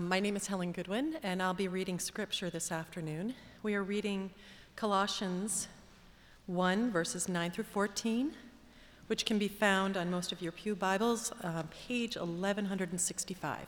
My name is Helen Goodwin, and I'll be reading scripture this afternoon. We are reading Colossians 1, verses 9 through 14, which can be found on most of your pew Bibles, page 1165.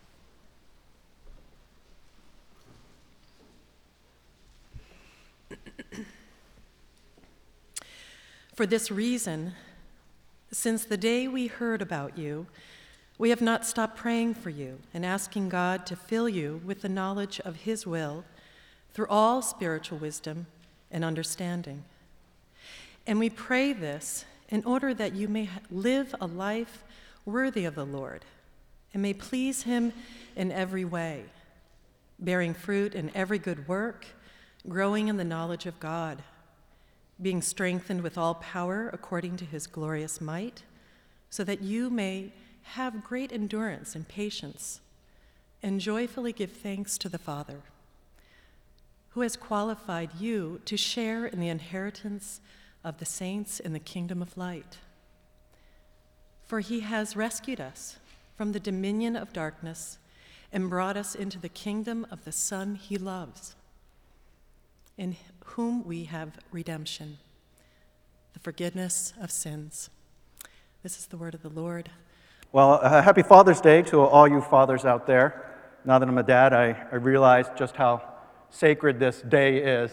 For this reason, since the day we heard about you, we have not stopped praying for you and asking God to fill you with the knowledge of His will through all spiritual wisdom and understanding. And we pray this in order that you may live a life worthy of the Lord and may please Him in every way, bearing fruit in every good work, growing in the knowledge of God, being strengthened with all power according to His glorious might, so that you may have great endurance and patience, and joyfully give thanks to the Father, who has qualified you to share in the inheritance of the saints in the kingdom of light. For He has rescued us from the dominion of darkness and brought us into the kingdom of the Son He loves, in whom we have redemption, the forgiveness of sins. This is the word of the Lord. Well, happy Father's Day to all you fathers out there. Now that I'm a dad, I realize just how sacred this day is.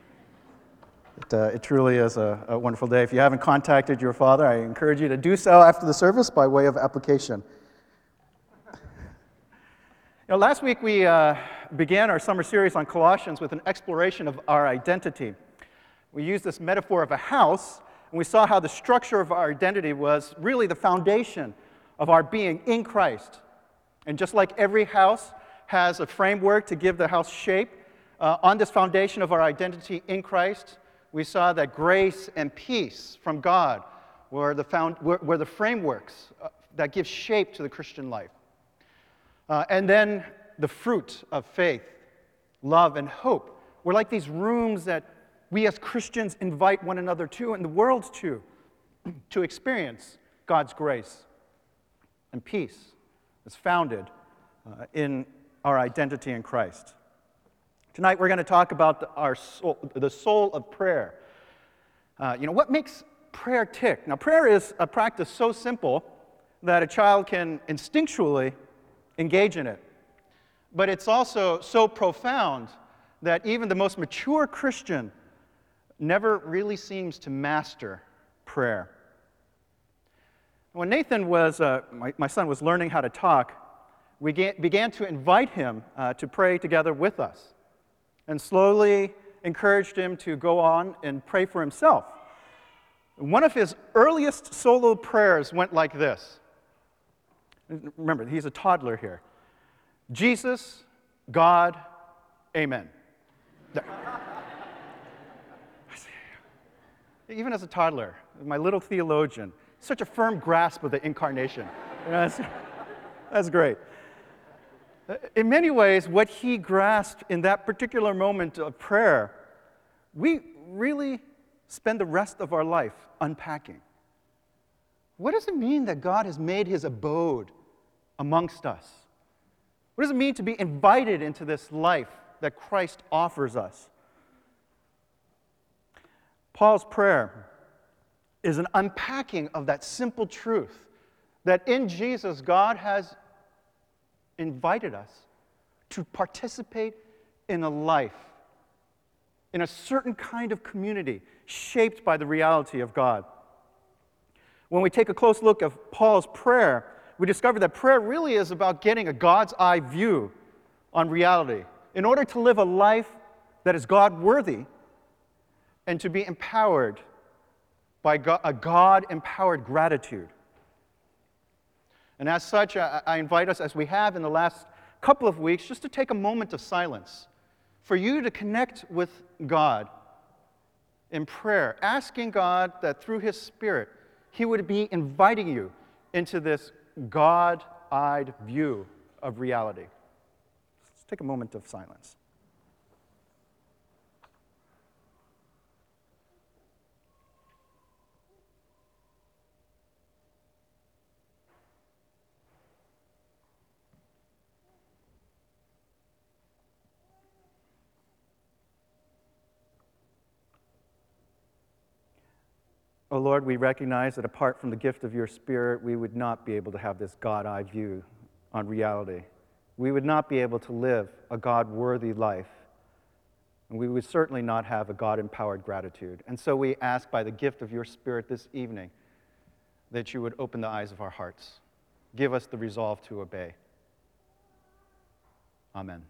It truly is a wonderful day. If you haven't contacted your father, I encourage you to do so after the service by way of application. Last week we began our summer series on Colossians with an exploration of our identity. We used this metaphor of a house, and we saw how the structure of our identity was really the foundation of our being in Christ. And just like every house has a framework to give the house shape, on this foundation of our identity in Christ, we saw that grace and peace from God were the frameworks that give shape to the Christian life. And then the fruit of faith, love, and hope were like these rooms that we as Christians invite one another to and the world to experience God's grace and peace is founded in our identity in Christ. Tonight we're going to talk about the soul of prayer. What makes prayer tick? Now, prayer is a practice so simple that a child can instinctually engage in it. But it's also so profound that even the most mature Christian never really seems to master prayer. When Nathan my son was learning how to talk, we began to invite him to pray together with us and slowly encouraged him to go on and pray for himself. One of his earliest solo prayers went like this. Remember, he's a toddler here. Jesus, God, Amen. Even as a toddler, my little theologian, such a firm grasp of the incarnation. That's great. In many ways, what he grasped in that particular moment of prayer, we really spend the rest of our life unpacking. What does it mean that God has made His abode amongst us? What does it mean to be invited into this life that Christ offers us? Paul's prayer is an unpacking of that simple truth that in Jesus, God has invited us to participate in a life, in a certain kind of community shaped by the reality of God. When we take a close look at Paul's prayer, we discover that prayer really is about getting a God's eye view on reality in order to live a life that is God-worthy and to be empowered by a God-empowered gratitude. And as such, I invite us, as we have in the last couple of weeks, just to take a moment of silence for you to connect with God in prayer, asking God that through His Spirit, He would be inviting you into this God-eyed view of reality. Let's take a moment of silence. Oh Lord, we recognize that apart from the gift of your Spirit, we would not be able to have this God-eye view on reality. We would not be able to live a God-worthy life. And we would certainly not have a God-empowered gratitude. And so we ask by the gift of your Spirit this evening that you would open the eyes of our hearts. Give us the resolve to obey. Amen.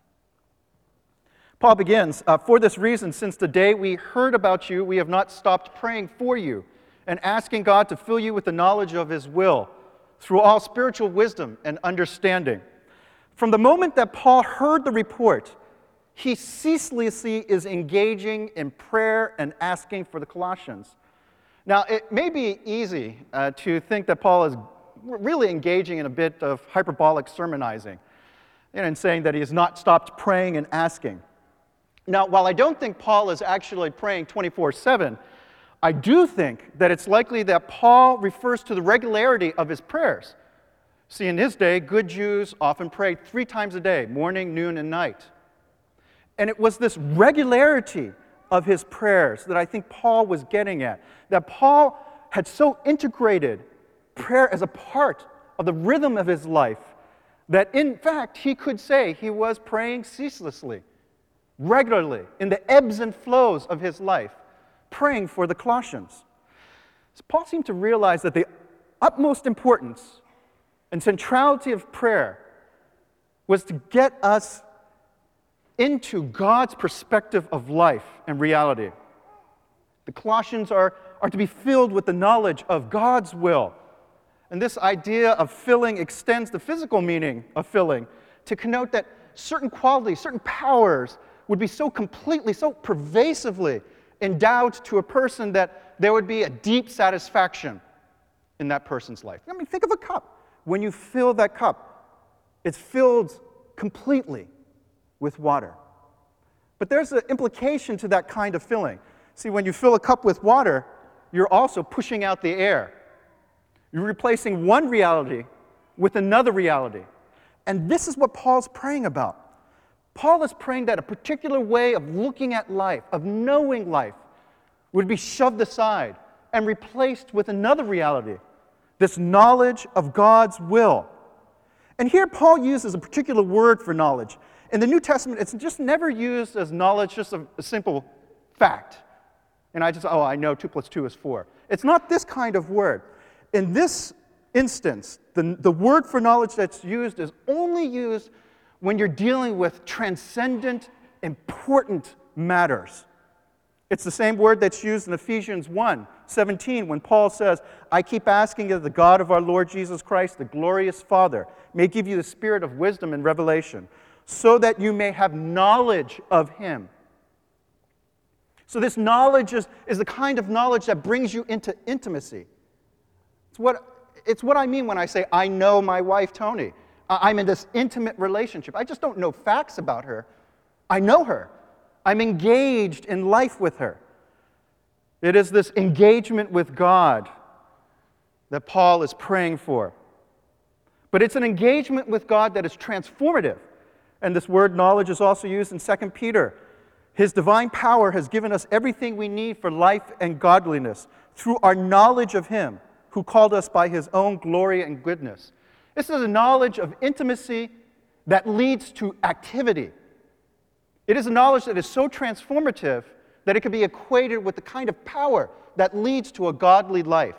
Paul begins, for this reason, since the day we heard about you, we have not stopped praying for you and asking God to fill you with the knowledge of his will through all spiritual wisdom and understanding. From the moment that Paul heard the report, he ceaselessly is engaging in prayer and asking for the Colossians. Now, it may be easy to think that Paul is really engaging in a bit of hyperbolic sermonizing and saying that he has not stopped praying and asking. Now, while I don't think Paul is actually praying 24/7, I do think that it's likely that Paul refers to the regularity of his prayers. See, in his day, good Jews often prayed 3 times a day, morning, noon, and night. And it was this regularity of his prayers that I think Paul was getting at, that Paul had so integrated prayer as a part of the rhythm of his life that, in fact, he could say he was praying ceaselessly, regularly, in the ebbs and flows of his life, praying for the Colossians. So Paul seemed to realize that the utmost importance and centrality of prayer was to get us into God's perspective of life and reality. The Colossians are to be filled with the knowledge of God's will. And this idea of filling extends the physical meaning of filling to connote that certain qualities, certain powers would be so completely, so pervasively endowed to a person that there would be a deep satisfaction in that person's life. I mean, think of a cup. When you fill that cup, it's filled completely with water. But there's an implication to that kind of filling. See, when you fill a cup with water, you're also pushing out the air. You're replacing one reality with another reality. And this is what Paul's praying about. Paul is praying that a particular way of looking at life, of knowing life, would be shoved aside and replaced with another reality, this knowledge of God's will. And here Paul uses a particular word for knowledge. In the New Testament, it's just never used as knowledge, just a simple fact. And I know 2 + 2 is 4. It's not this kind of word. In this instance, the word for knowledge that's used is only used when you're dealing with transcendent, important matters. It's the same word that's used in Ephesians 1:17 when Paul says, I keep asking that the God of our Lord Jesus Christ, the glorious Father, may give you the spirit of wisdom and revelation, so that you may have knowledge of him. So this knowledge is the kind of knowledge that brings you into intimacy. It's what I mean when I say, I know my wife, Tony. I'm in this intimate relationship. I just don't know facts about her. I know her. I'm engaged in life with her. It is this engagement with God that Paul is praying for. But it's an engagement with God that is transformative. And this word knowledge is also used in 2 Peter. His divine power has given us everything we need for life and godliness through our knowledge of him who called us by his own glory and goodness. This is a knowledge of intimacy that leads to activity. It is a knowledge that is so transformative that it can be equated with the kind of power that leads to a godly life.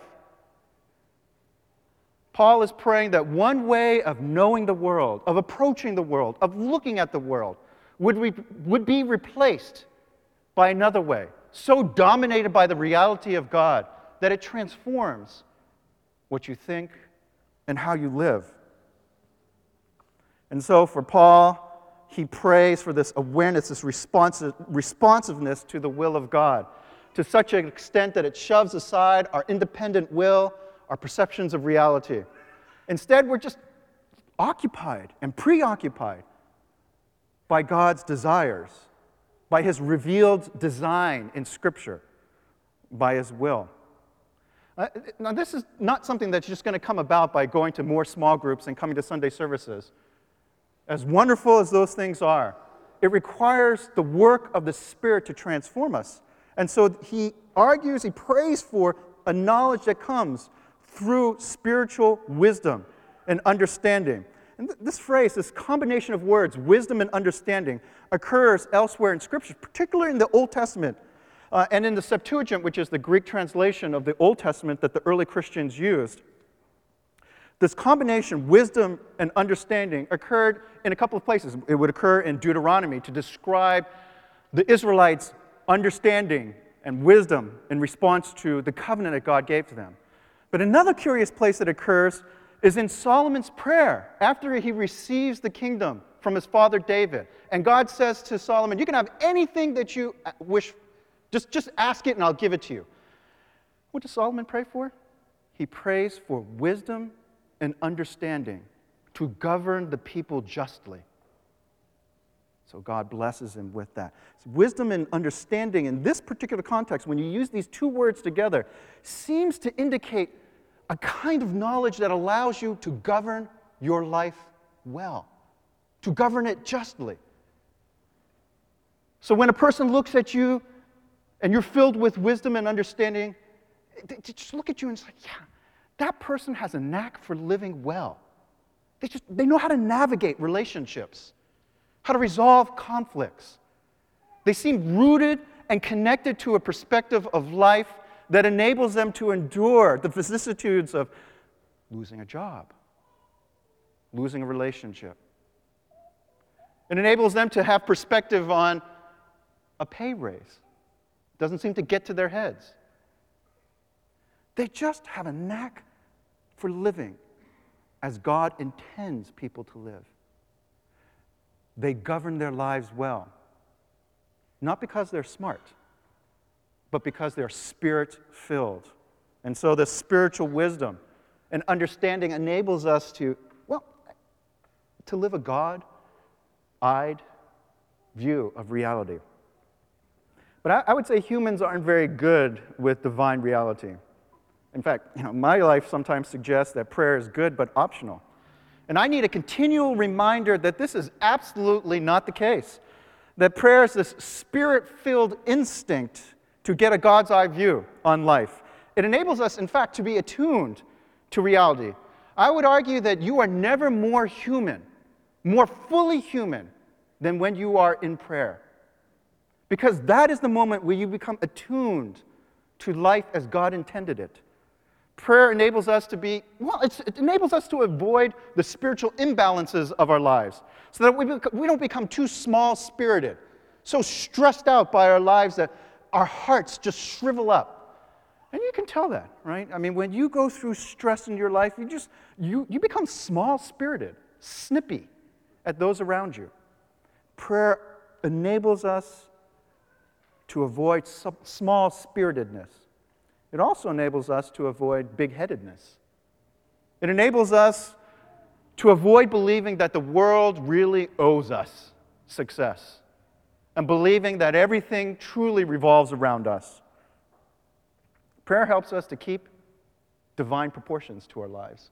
Paul is praying that one way of knowing the world, of approaching the world, of looking at the world, would be replaced by another way, so dominated by the reality of God that it transforms what you think and how you live. And so for Paul, he prays for this awareness, this responsiveness to the will of God, to such an extent that it shoves aside our independent will, our perceptions of reality. Instead, we're just occupied and preoccupied by God's desires, by his revealed design in Scripture, by his will. Now, this is not something that's just going to come about by going to more small groups and coming to Sunday services. As wonderful as those things are, it requires the work of the Spirit to transform us. And so he prays for a knowledge that comes through spiritual wisdom and understanding. And this phrase, this combination of words, wisdom and understanding, occurs elsewhere in Scripture, particularly in the Old Testament and in the Septuagint, which is the Greek translation of the Old Testament that the early Christians used. This combination, wisdom and understanding, occurred in a couple of places. It would occur in Deuteronomy to describe the Israelites' understanding and wisdom in response to the covenant that God gave to them. But another curious place that occurs is in Solomon's prayer after he receives the kingdom from his father David. And God says to Solomon, you can have anything that you wish, just ask it and I'll give it to you. What does Solomon pray for? He prays for wisdom and understanding to govern the people justly. So God blesses him with that. So wisdom and understanding in this particular context, when you use these two words together, seems to indicate a kind of knowledge that allows you to govern your life well, to govern it justly. So when a person looks at you and you're filled with wisdom and understanding, they just look at you and say, yeah, that person has a knack for living well. They know how to navigate relationships, how to resolve conflicts. They seem rooted and connected to a perspective of life that enables them to endure the vicissitudes of losing a job, losing a relationship. It enables them to have perspective on a pay raise. It doesn't seem to get to their heads. They just have a knack for living as God intends people to live. They govern their lives well, not because they're smart, but because they're spirit-filled. And so the spiritual wisdom and understanding enables us to live a God-eyed view of reality. But I would say humans aren't very good with divine reality. In fact, my life sometimes suggests that prayer is good but optional. And I need a continual reminder that this is absolutely not the case. That prayer is this spirit-filled instinct to get a God's eye view on life. It enables us, in fact, to be attuned to reality. I would argue that you are never more human, more fully human, than when you are in prayer. Because that is the moment where you become attuned to life as God intended it. Prayer enables us to it enables us to avoid the spiritual imbalances of our lives so that we don't become too small-spirited, so stressed out by our lives that our hearts just shrivel up. And you can tell that, right? I mean, when you go through stress in your life, you become small-spirited, snippy at those around you. Prayer enables us to avoid small-spiritedness. It also enables us to avoid big-headedness. It enables us to avoid believing that the world really owes us success and believing that everything truly revolves around us. Prayer helps us to keep divine proportions to our lives.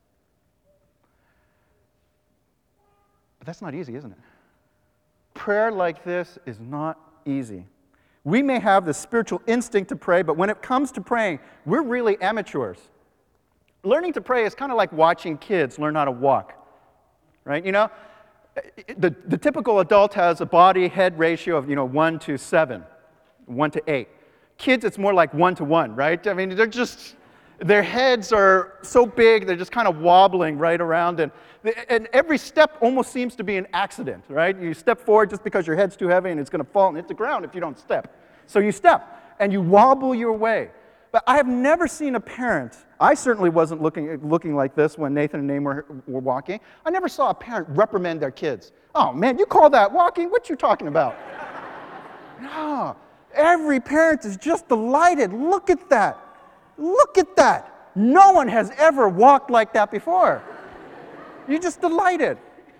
But that's not easy, isn't it? Prayer like this is not easy. We may have the spiritual instinct to pray, but when it comes to praying, we're really amateurs. Learning to pray is kind of like watching kids learn how to walk, right? The typical adult has a body-head ratio of 1 to 7, 1 to 8. Kids, it's more like 1 to 1, right? I mean, their heads are so big, they're just kind of wobbling right around, and every step almost seems to be an accident, right? You step forward just because your head's too heavy and it's going to fall and hit the ground if you don't step. So you step, and you wobble your way. But I have never seen a parent, I certainly wasn't looking like this when Nathan and Naomi were walking. I never saw a parent reprimand their kids. Oh, man, you call that walking? What you talking about? No, every parent is just delighted. Look at that. Look at that. No one has ever walked like that before. You're just delighted.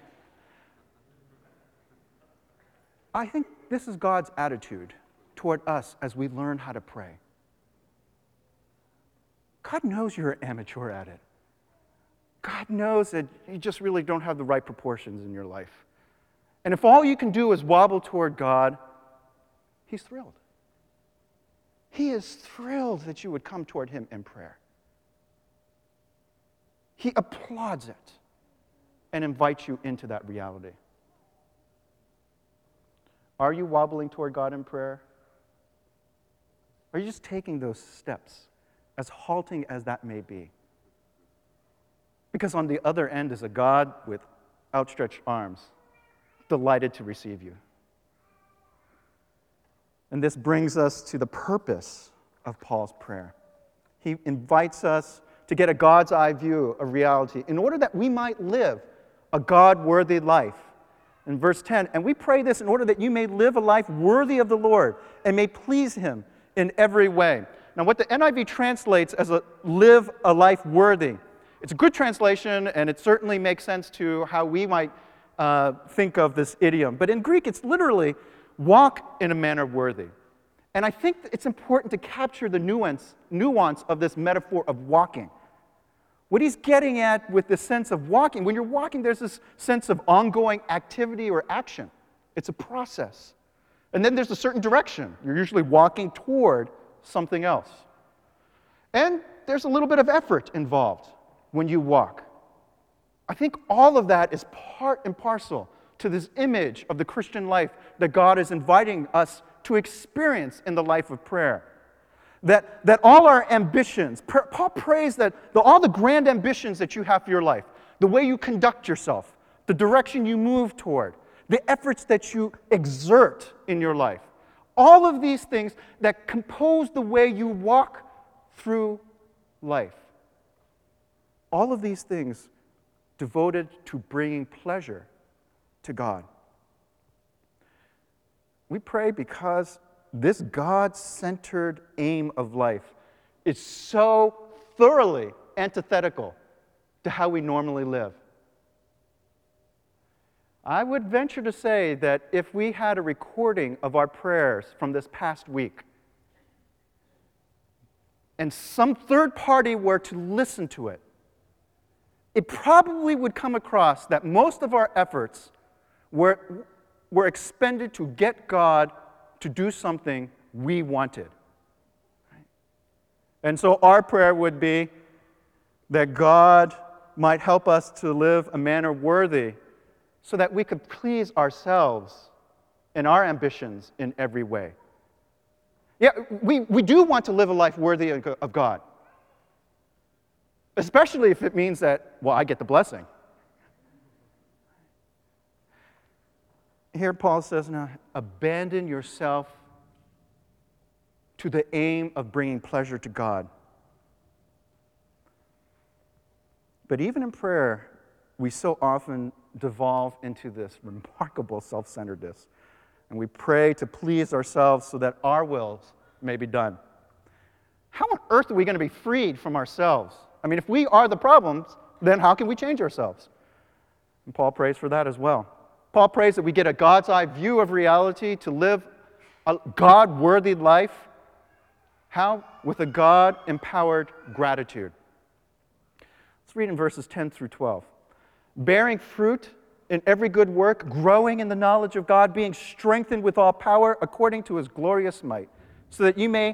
I think this is God's attitude toward us as we learn how to pray. God knows you're an amateur at it. God knows that you just really don't have the right proportions in your life. And if all you can do is wobble toward God, He's thrilled. He is thrilled that you would come toward him in prayer. He applauds it and invites you into that reality. Are you wobbling toward God in prayer? Are you just taking those steps, as halting as that may be? Because on the other end is a God with outstretched arms, delighted to receive you. And this brings us to the purpose of Paul's prayer. He invites us to get a God's eye view of reality in order that we might live a God-worthy life. In verse 10, and we pray this in order that you may live a life worthy of the Lord and may please him in every way. Now, what the NIV translates as live a life worthy, it's a good translation, and it certainly makes sense to how we might think of this idiom. But in Greek, it's literally walk in a manner worthy. And I think it's important to capture the nuance of this metaphor of walking. What he's getting at with the sense of walking, when you're walking, there's this sense of ongoing activity or action. It's a process. And then there's a certain direction. You're usually walking toward something else. And there's a little bit of effort involved when you walk. I think all of that is part and parcel to this image of the Christian life that God is inviting us to experience in the life of prayer. That all our ambitions, Paul prays that all the grand ambitions that you have for your life, the way you conduct yourself, the direction you move toward, the efforts that you exert in your life, all of these things that compose the way you walk through life, all of these things devoted to bringing pleasure to God. We pray because this God-centered aim of life is so thoroughly antithetical to how we normally live. I would venture to say that if we had a recording of our prayers from this past week, and some third party were to listen to it, it probably would come across that most of our efforts were expended to get God to do something we wanted. And so our prayer would be that God might help us to live a manner worthy so that we could please ourselves and our ambitions in every way. Yeah, we do want to live a life worthy of God, especially if it means that, well, I get the blessing. Here Paul says, now, abandon yourself to the aim of bringing pleasure to God. But even in prayer, we so often devolve into this remarkable self-centeredness. And we pray to please ourselves so that our wills may be done. How on earth are we going to be freed from ourselves? I mean, if we are the problems, then how can we change ourselves? And Paul prays for that as well. Paul prays that we get a God's eye view of reality to live a God-worthy life. How? With a God-empowered gratitude. Let's read in verses 10 through 12. Bearing fruit in every good work, growing in the knowledge of God, being strengthened with all power according to his glorious might, so that you may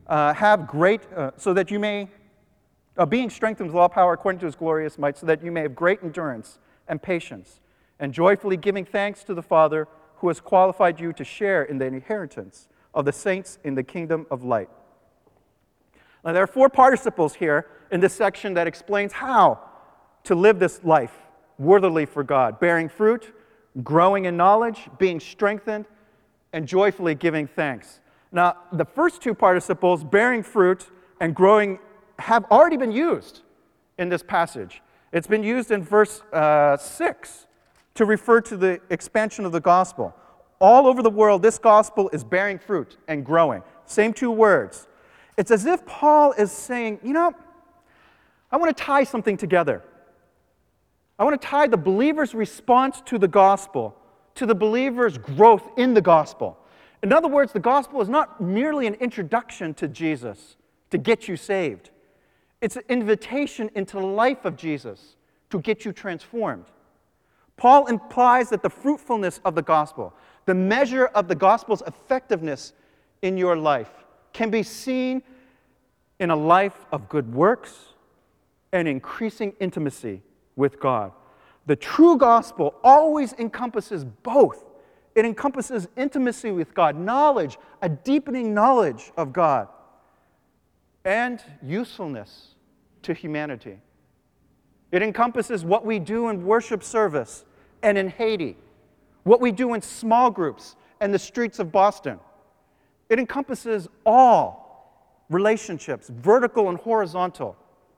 being strengthened with all power according to his glorious might, so that you may have great endurance and patience, and joyfully giving thanks to the Father who has qualified you to share in the inheritance of the saints in the kingdom of light. Now, there are 4 participles here in this section that explains how to live this life worthily for God. Bearing fruit, growing in knowledge, being strengthened, and joyfully giving thanks. Now, the first 2 participles, bearing fruit and growing, have already been used in this passage. It's been used in verse 6 to refer to the expansion of the gospel. All over the world, this gospel is bearing fruit and growing. Same 2 words. It's as if Paul is saying, I want to tie something together. I want to tie the believer's response to the gospel to the believer's growth in the gospel. In other words, the gospel is not merely an introduction to Jesus to get you saved. It's an invitation into the life of Jesus to get you transformed. Paul implies that the fruitfulness of the gospel, the measure of the gospel's effectiveness in your life, can be seen in a life of good works and increasing intimacy with God. The true gospel always encompasses both. It encompasses intimacy with God, knowledge, a deepening knowledge of God, and usefulness to humanity. It encompasses what we do in worship service and in Haiti, what we do in small groups and the streets of Boston. It encompasses all relationships, vertical and horizontal.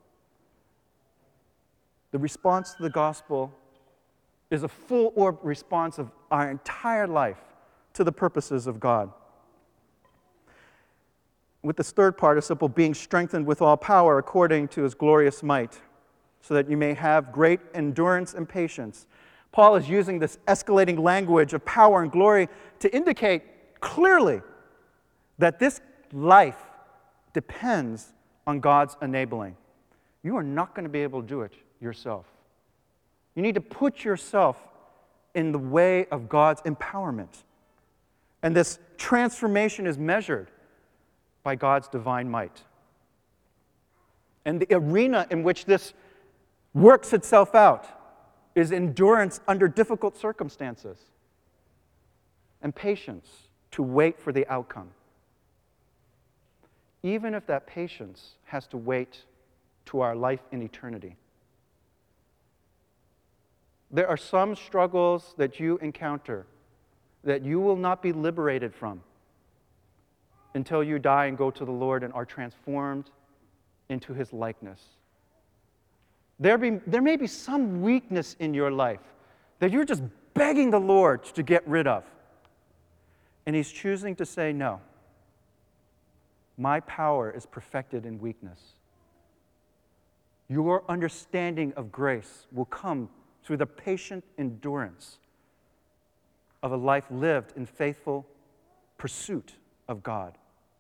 The response to the gospel is a full-orb response of our entire life to the purposes of God. With this third participle, being strengthened with all power according to his glorious might, so that you may have great endurance and patience. Paul is using this escalating language of power and glory to indicate clearly that this life depends on God's enabling. You are not going to be able to do it yourself. You need to put yourself in the way of God's empowerment. And this transformation is measured by God's divine might. And the arena in which this works itself out is endurance under difficult circumstances and patience to wait for the outcome. Even if that patience has to wait to our life in eternity. There are some struggles that you encounter that you will not be liberated from until you die and go to the Lord and are transformed into his likeness. There may be some weakness in your life that you're just begging the Lord to get rid of. And he's choosing to say, no, my power is perfected in weakness. Your understanding of grace will come through the patient endurance of a life lived in faithful pursuit of God.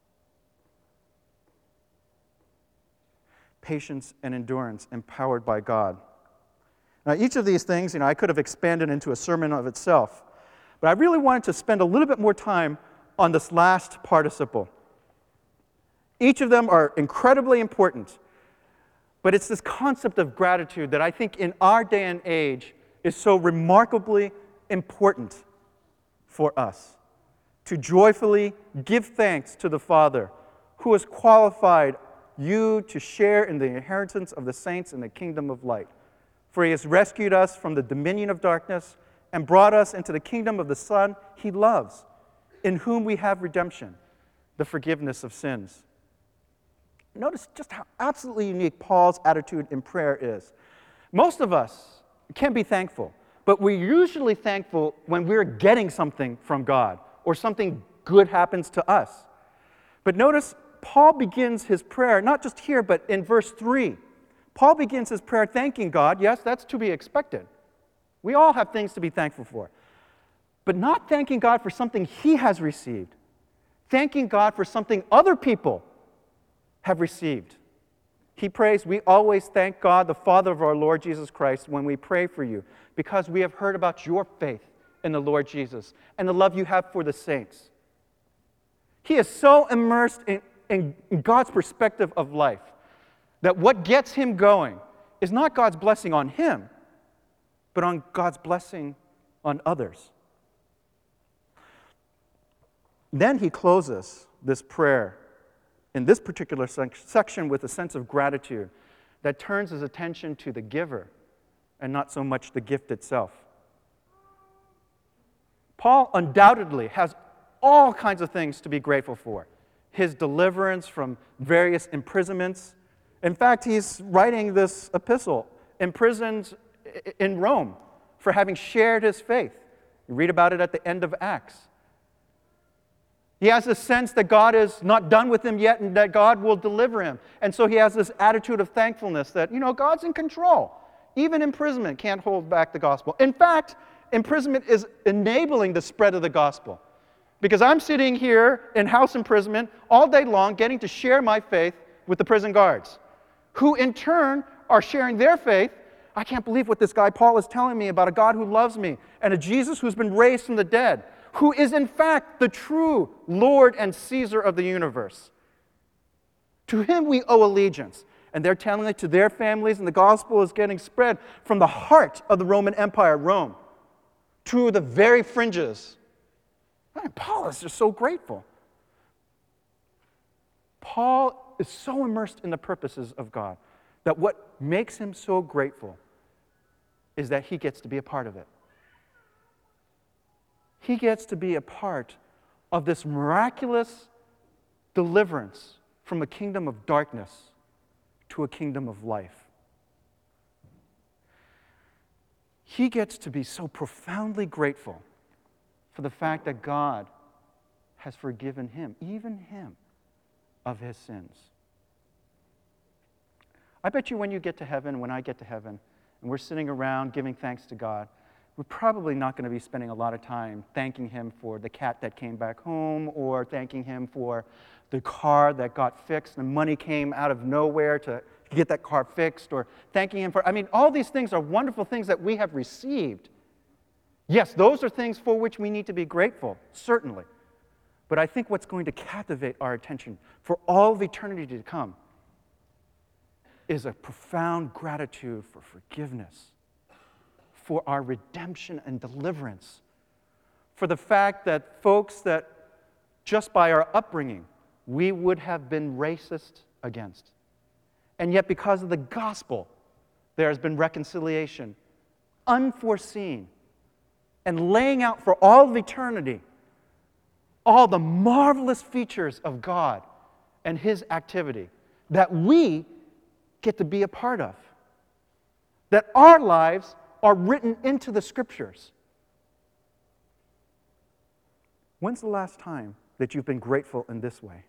Patience and endurance empowered by God. Now, each of these things, I could have expanded into a sermon of itself, but I really wanted to spend a little bit more time on this last participle. Each of them are incredibly important, but it's this concept of gratitude that I think in our day and age is so remarkably important for us. To joyfully give thanks to the Father who has qualified you to share in the inheritance of the saints in the kingdom of light. For he has rescued us from the dominion of darkness and brought us into the kingdom of the Son he loves, in whom we have redemption, the forgiveness of sins. Notice just how absolutely unique Paul's attitude in prayer is. Most of us can be thankful, but we're usually thankful when we're getting something from God or something good happens to us. But notice Paul begins his prayer, not just here, but in verse 3. Paul begins his prayer thanking God. Yes, that's to be expected. We all have things to be thankful for. But not thanking God for something he has received. Thanking God for something other people have received. He prays, we always thank God, the Father of our Lord Jesus Christ, when we pray for you, because we have heard about your faith in the Lord Jesus and the love you have for the saints. He is so immersed in God's perspective of life that what gets him going is not God's blessing on him, but on God's blessing on others. Then he closes this prayer in this particular section with a sense of gratitude that turns his attention to the giver and not so much the gift itself. Paul undoubtedly has all kinds of things to be grateful for. His deliverance from various imprisonments. In fact, he's writing this epistle imprisoned in Rome for having shared his faith. You read about it at the end of Acts. He has a sense that God is not done with him yet and that God will deliver him. And so he has this attitude of thankfulness that, God's in control. Even imprisonment can't hold back the gospel. In fact, imprisonment is enabling the spread of the gospel. Because I'm sitting here in house imprisonment all day long getting to share my faith with the prison guards, who in turn are sharing their faith. I can't believe what this guy Paul is telling me about a God who loves me and a Jesus who's been raised from the dead, who is in fact the true Lord and Caesar of the universe. To him we owe allegiance. And they're telling it to their families, and the gospel is getting spread from the heart of the Roman Empire, Rome, to the very fringes. Man, Paul is just so grateful. Paul is so immersed in the purposes of God that what makes him so grateful is that he gets to be a part of it. He gets to be a part of this miraculous deliverance from a kingdom of darkness to a kingdom of life. He gets to be so profoundly grateful for the fact that God has forgiven him, even him, of his sins. I bet you when you get to heaven, when I get to heaven, and we're sitting around giving thanks to God, we're probably not going to be spending a lot of time thanking him for the cat that came back home, or thanking him for the car that got fixed and money came out of nowhere to get that car fixed, or thanking him for, all these things are wonderful things that we have received. Yes, those are things for which we need to be grateful, certainly. But I think what's going to captivate our attention for all of eternity to come is a profound gratitude for forgiveness, for our redemption and deliverance, for the fact that folks that just by our upbringing we would have been racist against. And yet because of the gospel, there has been reconciliation, unforeseen, and laying out for all of eternity all the marvelous features of God and his activity that we get to be a part of. That our lives are written into the Scriptures. When's the last time that you've been grateful in this way?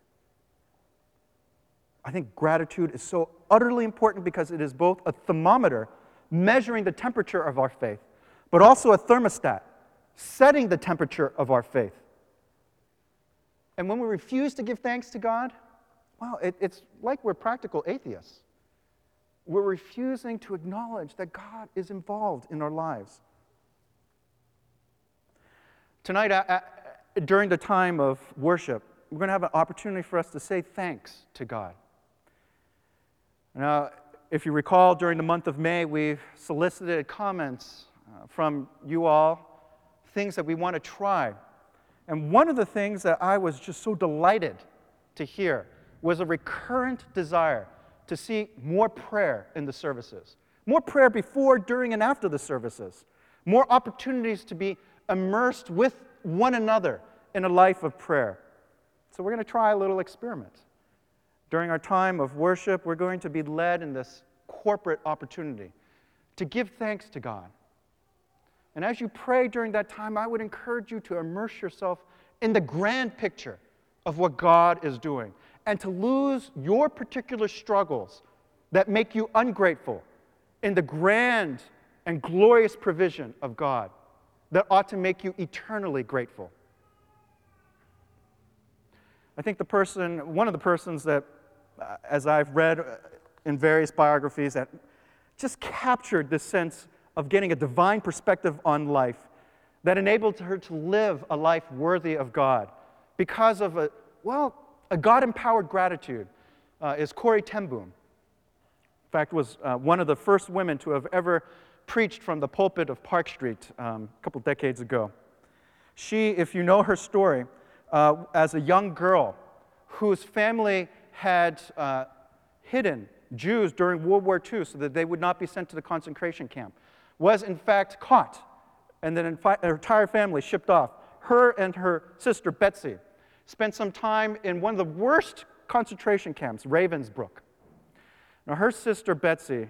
I think gratitude is so utterly important because it is both a thermometer measuring the temperature of our faith, but also a thermostat setting the temperature of our faith. And when we refuse to give thanks to God, well, it's like we're practical atheists. We're refusing to acknowledge that God is involved in our lives. Tonight, during the time of worship, we're going to have an opportunity for us to say thanks to God. Now, if you recall, during the month of May, we've solicited comments from you all, things that we want to try. And one of the things that I was just so delighted to hear was a recurrent desire to see more prayer in the services. More prayer before, during, and after the services. More opportunities to be immersed with one another in a life of prayer. So we're going to try a little experiment. During our time of worship, we're going to be led in this corporate opportunity to give thanks to God. And as you pray during that time, I would encourage you to immerse yourself in the grand picture of what God is doing, and to lose your particular struggles that make you ungrateful in the grand and glorious provision of God that ought to make you eternally grateful. I think one of the persons that, as I've read in various biographies, that just captured this sense of getting a divine perspective on life that enabled her to live a life worthy of God because of a God-empowered gratitude is Corrie ten Boom. In fact, was one of the first women to have ever preached from the pulpit of Park Street a couple decades ago. She, if you know her story, as a young girl whose family had hidden Jews during World War II so that they would not be sent to the concentration camp, was in fact caught, and then her entire family shipped off. Her and her sister Betsy spent some time in one of the worst concentration camps, Ravensbrück. Now her sister Betsy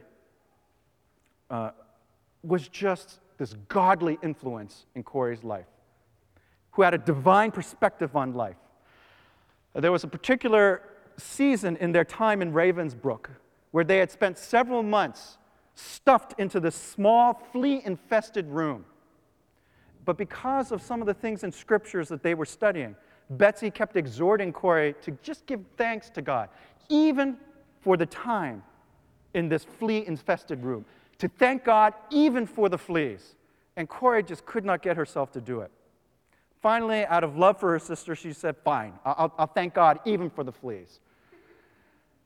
was just this godly influence in Corrie's life, who had a divine perspective on life. There was a particular season in their time in Ravensbrück where they had spent several months stuffed into this small, flea-infested room. But because of some of the things in scriptures that they were studying, Betsy kept exhorting Corrie to just give thanks to God, even for the time in this flea-infested room, to thank God even for the fleas. And Corrie just could not get herself to do it. Finally, out of love for her sister, she said, fine, I'll thank God even for the fleas.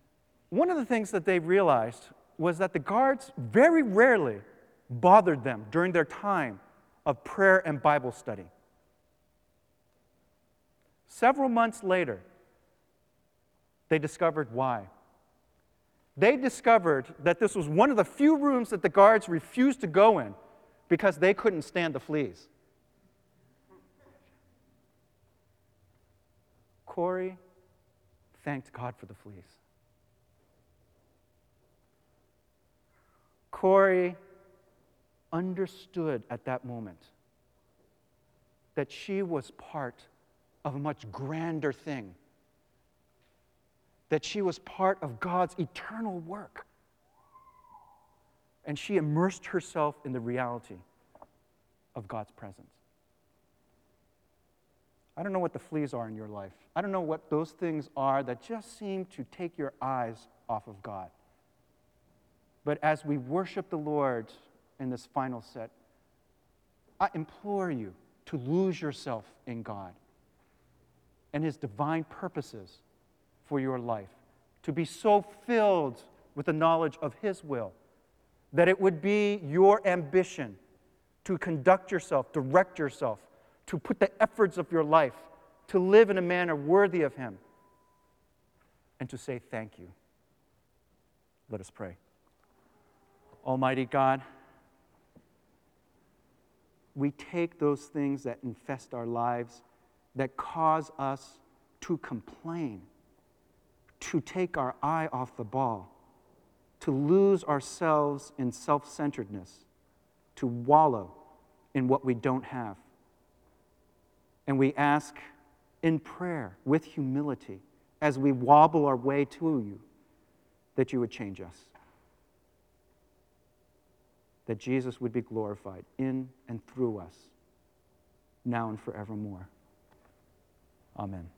one of the things that they realized was that the guards very rarely bothered them during their time of prayer and Bible study. Several months later, they discovered why. They discovered that this was one of the few rooms that the guards refused to go in because they couldn't stand the fleas. Corey thanked God for the fleas. Corey understood at that moment that she was part of a much grander thing, that she was part of God's eternal work. And she immersed herself in the reality of God's presence. I don't know what the fleas are in your life. I don't know what those things are that just seem to take your eyes off of God. But as we worship the Lord in this final set, I implore you to lose yourself in God and His divine purposes for your life, to be so filled with the knowledge of His will that it would be your ambition to conduct yourself, direct yourself, to put the efforts of your life, to live in a manner worthy of Him, and to say thank you. Let us pray. Almighty God, we take those things that infest our lives, that cause us to complain, to take our eye off the ball, to lose ourselves in self-centeredness, to wallow in what we don't have. And we ask in prayer, with humility, as we wobble our way to you, that you would change us, that Jesus would be glorified in and through us, now and forevermore. Amen.